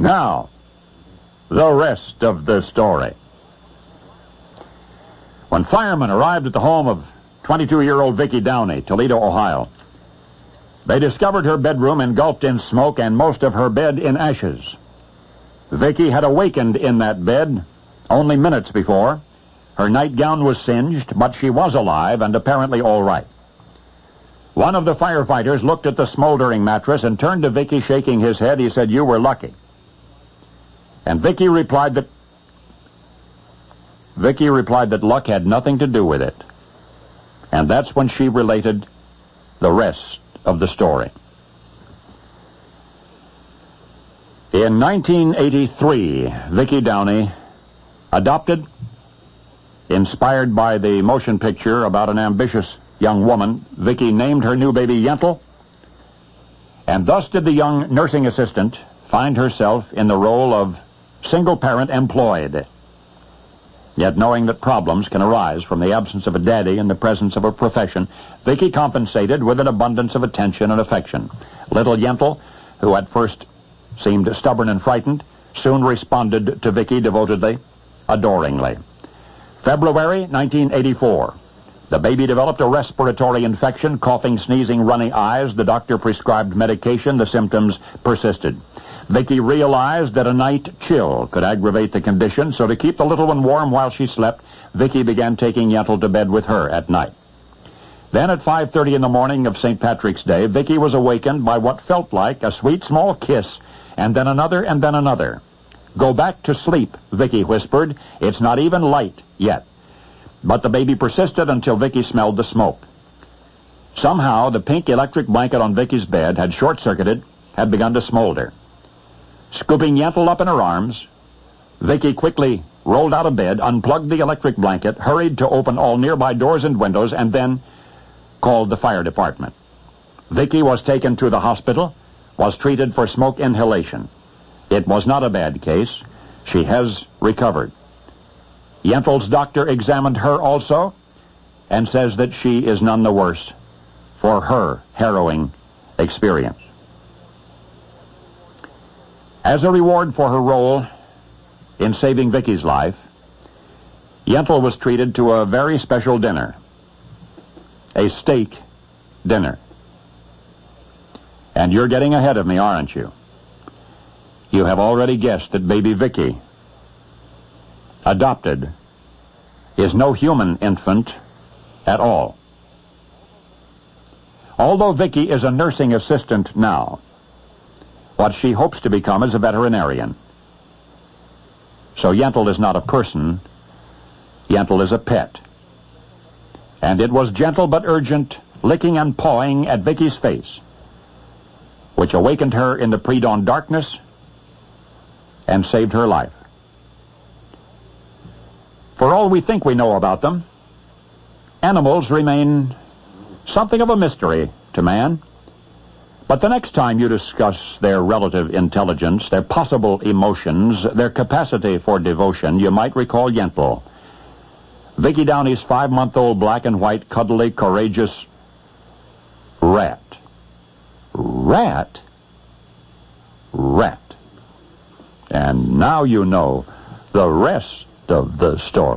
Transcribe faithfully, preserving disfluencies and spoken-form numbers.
Now, the rest of the story. When firemen arrived at the home of twenty-two-year-old Vicki Downey, Toledo, Ohio, they discovered her bedroom engulfed in smoke and most of her bed in ashes. Vicki had awakened in that bed only minutes before. Her nightgown was singed, but she was alive and apparently all right. One of the firefighters looked at the smoldering mattress and turned to Vicki, shaking his head. He said, "You were lucky." And Vicki replied that Vicki replied that luck had nothing to do with it. And that's when she related the rest of the story. In nineteen eighty-three, Vicki Downey, adopted, inspired by the motion picture about an ambitious young woman, Vicki named her new baby Yentl, and thus did the young nursing assistant find herself in the role of single parent employed. Yet knowing that problems can arise from the absence of a daddy in the presence of a profession, Vicki compensated with an abundance of attention and affection. Little Yentl, who at first seemed stubborn and frightened, soon responded to Vicki devotedly, adoringly. February nineteen eighty-four. The baby developed a respiratory infection, coughing, sneezing, runny eyes. The doctor prescribed medication. The symptoms persisted. Vicki realized that a night chill could aggravate the condition, so to keep the little one warm while she slept, Vicki began taking Yentl to bed with her at night. Then at five thirty in the morning of Saint Patrick's Day, Vicki was awakened by what felt like a sweet small kiss, and then another, and then another. "Go back to sleep," Vicki whispered. "It's not even light yet." But the baby persisted until Vicki smelled the smoke. Somehow, the pink electric blanket on Vicki's bed had short-circuited, had begun to smolder. Scooping Yentl up in her arms, Vicki quickly rolled out of bed, unplugged the electric blanket, hurried to open all nearby doors and windows, and then called the fire department. Vicki was taken to the hospital, was treated for smoke inhalation. It was not a bad case. She has recovered. Yentl's doctor examined her also and says that she is none the worse for her harrowing experience. As a reward for her role in saving Vicki's life, Yentl was treated to a very special dinner, a steak dinner. And you're getting ahead of me, aren't you? You have already guessed that baby Vicki, adopted, is no human infant at all. Although Vicki is a nursing assistant now, what she hopes to become is a veterinarian. So Yentl is not a person, Yentl is a pet. And it was gentle but urgent licking and pawing at Vicki's face which awakened her in the pre-dawn darkness and saved her life. For all we think we know about them, animals remain something of a mystery to man. But the next time you discuss their relative intelligence, their possible emotions, their capacity for devotion, you might recall Yentl, Vicki Downey's five-month-old black and white, cuddly, courageous rat. Rat? Rat. And now you know the rest of the story.